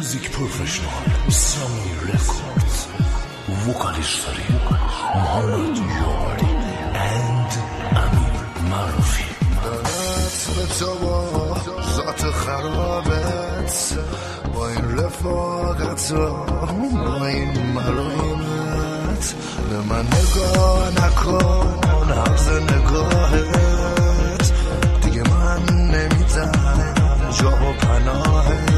Music professional Sami Records vocalist Mohammad Yari and Amir Marufi دلت به تو با ذات خرابت با این رفاقت با این ملایمت به من نگاه نکن حرز نگاهت دیگه من نمیدم جا و پناهت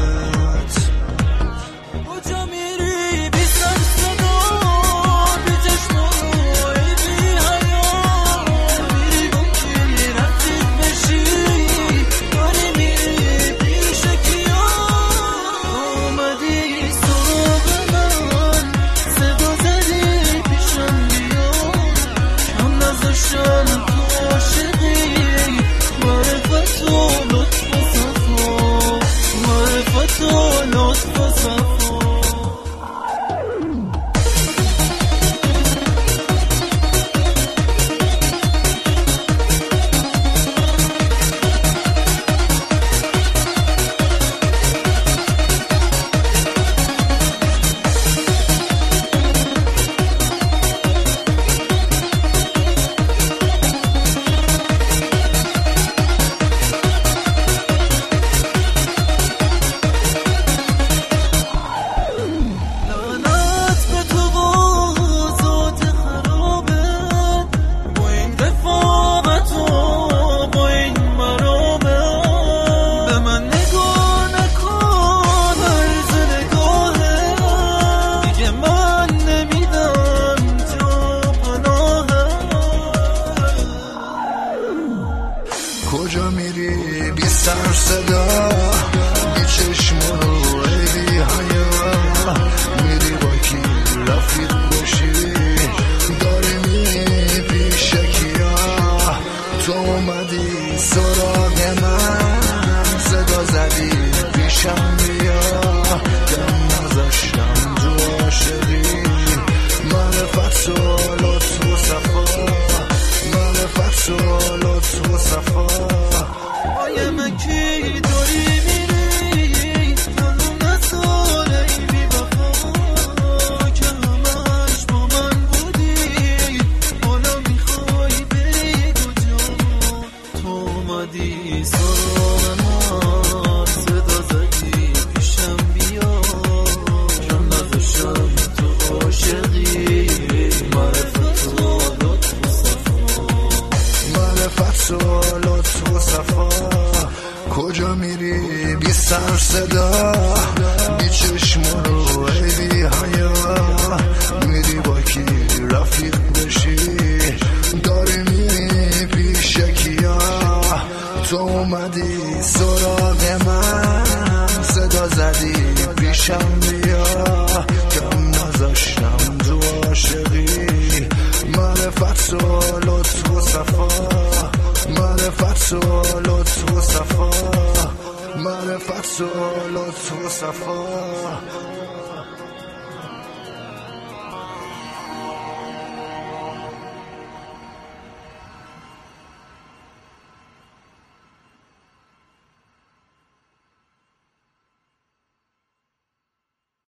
کجا میری بی سر صدا بی چشم و روی بی حیا میری با کی رفیق بشی داری میری پیش کیا اومدی سراغ من صدا زدی پیشم بیا کم نذاشتم تو عاشقی معرفت و لطف و صفا معرفت و لطف و صفا کجا میری بی سر صدا بی چشم و روی بی حیا میری با کی رفیق بشی داری میری پیش کیا تو اومدی سراغ من صدا زدی پیشم بیا دم نذاشتم تو عاشقی معرفت و لطف و صفا معرفت و لطف و صفا آیه مکی داری میری معلوم نساله ای بی وفا که همش با من بودی حالا میخوای بری کجا تو اومدی سراغ من صدا زدی پیشم بیا کم نذاشتم تو عاشقی معرفت و لطف و صفا معرفت و لطف و صفا کجا میری بی سر صدا بی چشم و روی بی حیا میری با کی رفیق بشی داری میری پیش کیا تو اومدی سراغ من صدا زدی پیشم بیا کم نذاشتم تو عاشقی معرفت و لطف و صفا معرفت و لطف و صفا معرفت و لطف و صفا